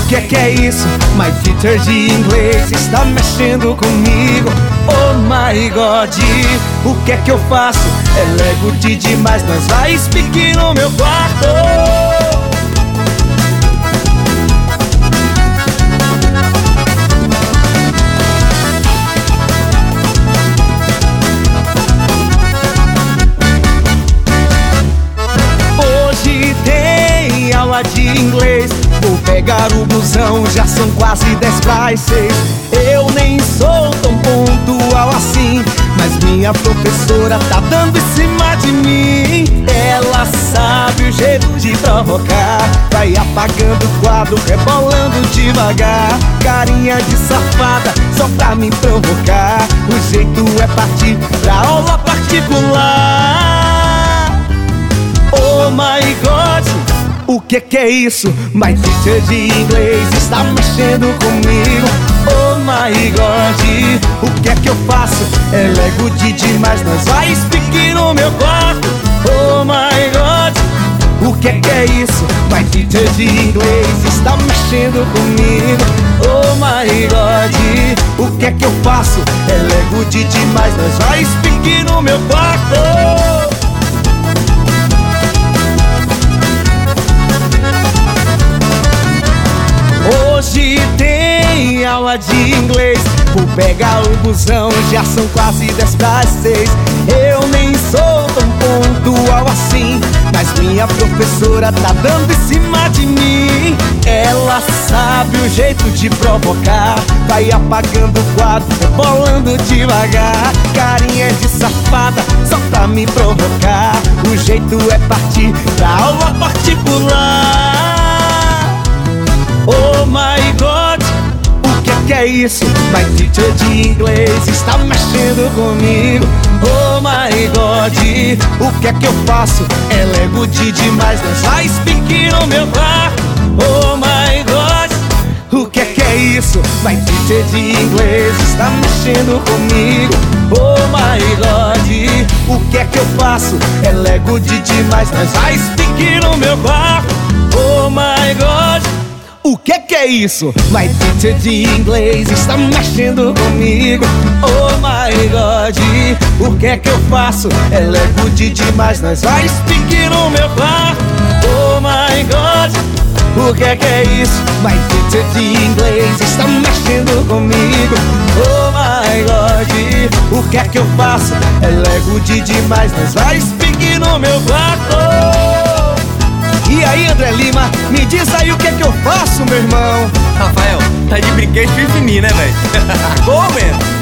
que é isso? My teacher de inglês está mexendo comigo. Oh my God, o que é que eu faço? É lego de demais, nós vai speak no meu quarto. De inglês, vou pegar o busão, já são quase 10:06. Eu nem sou tão pontual assim, mas minha professora tá dando em cima de mim. Ela sabe o jeito de provocar, vai apagando o quadro, rebolando devagar. Carinha de safada, só pra me provocar. O jeito é partir pra aula particular. Oh my God, o que é isso? My teacher de inglês está mexendo comigo. Oh my God, o que é que eu faço? É lego de demais, nós vai speak no meu quarto. Oh my God, o que é isso? My teacher de inglês está mexendo comigo. Oh my God, o que é que eu faço? É lego de demais, nós vai speak no meu quarto. Hoje tem aula de inglês, vou pegar o busão, já são quase 10:06. Eu nem sou tão pontual assim, mas minha professora tá dando em cima de mim. Ela sabe o jeito de provocar, vai apagando o quadro, rebolando devagar. Carinha de safada, só pra me provocar. O jeito é partir pra aula particular. Oh my God, o que é isso? My teacher de inglês está mexendo comigo. Oh my God, o que é que eu faço? É lego de demais, nós vai speak no meu quarto. Oh my God, o que é isso? My teacher de inglês está mexendo comigo. Oh my God, o que é que eu faço? É lego de demais, nós vai speak no meu quarto. Oh my God, o que é isso? My teacher de inglês está mexendo comigo. Oh my God, o que é que eu faço? É lego de demais, nós vai speak no meu quarto. Oh my God, o que é isso? My teacher de inglês está mexendo comigo. Oh my God, o que é que eu faço? É lego de demais, nós vai speak no meu quarto. E aí, André Lima, me diz aí o que é que eu faço, meu irmão? Rafael, tá de brinquedo em mim, né, velho? Como, man?